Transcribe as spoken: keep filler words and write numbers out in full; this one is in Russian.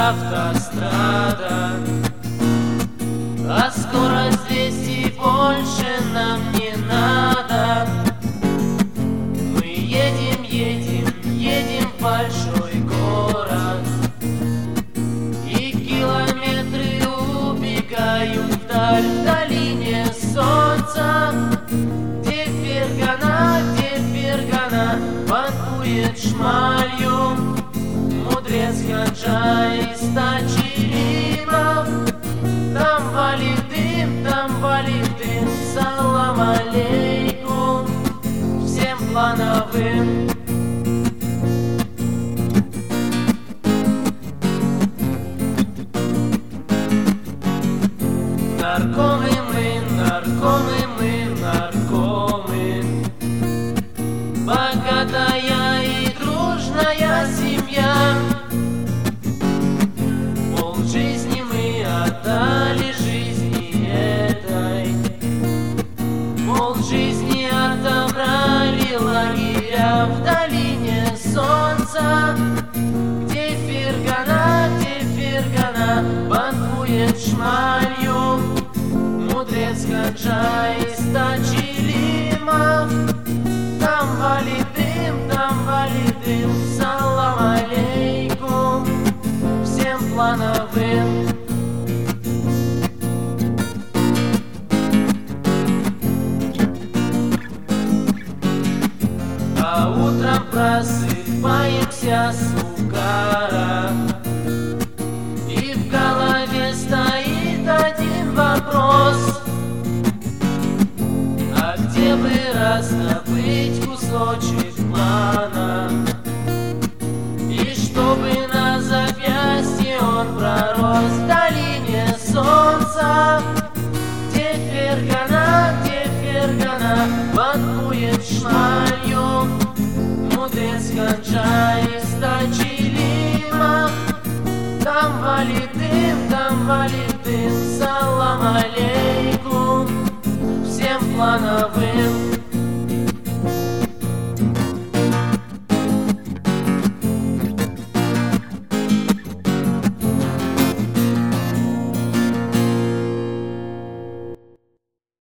автострада, а скорость двести больше нам не надо. Мы едем, едем, едем в большой город, и километры убегают вдаль, в долине солнца, где Фергана, где Фергана банкует шмалью. Мудрец Хаджа из Тачилимов, там валит дым, там валит дым. Салам алейкум всем плановым. Наркомы мы, наркомы мы, наркомы. Богатая и дружная семья. Пол жизни мы отдали жизни этой, пол жизни отобрали лагеря в долине солнца, где Фергана, где Фергана банкует шмалью. Мудрец Хаджа из Тачилимов, там валит дым, там валит дым. Салам алейкум всем плановым. А утром просыпаемся с угара, и в голове стоит один вопрос: а где бы раздобыть кусочек плана, и чтобы на запястье он пророс? В долине солнца, где Фергана, где Фергана банкует шмалью. Мудрец Хаджа из Тачилимов, там валит дым, там валит дым. Салам алейкум всем плановым.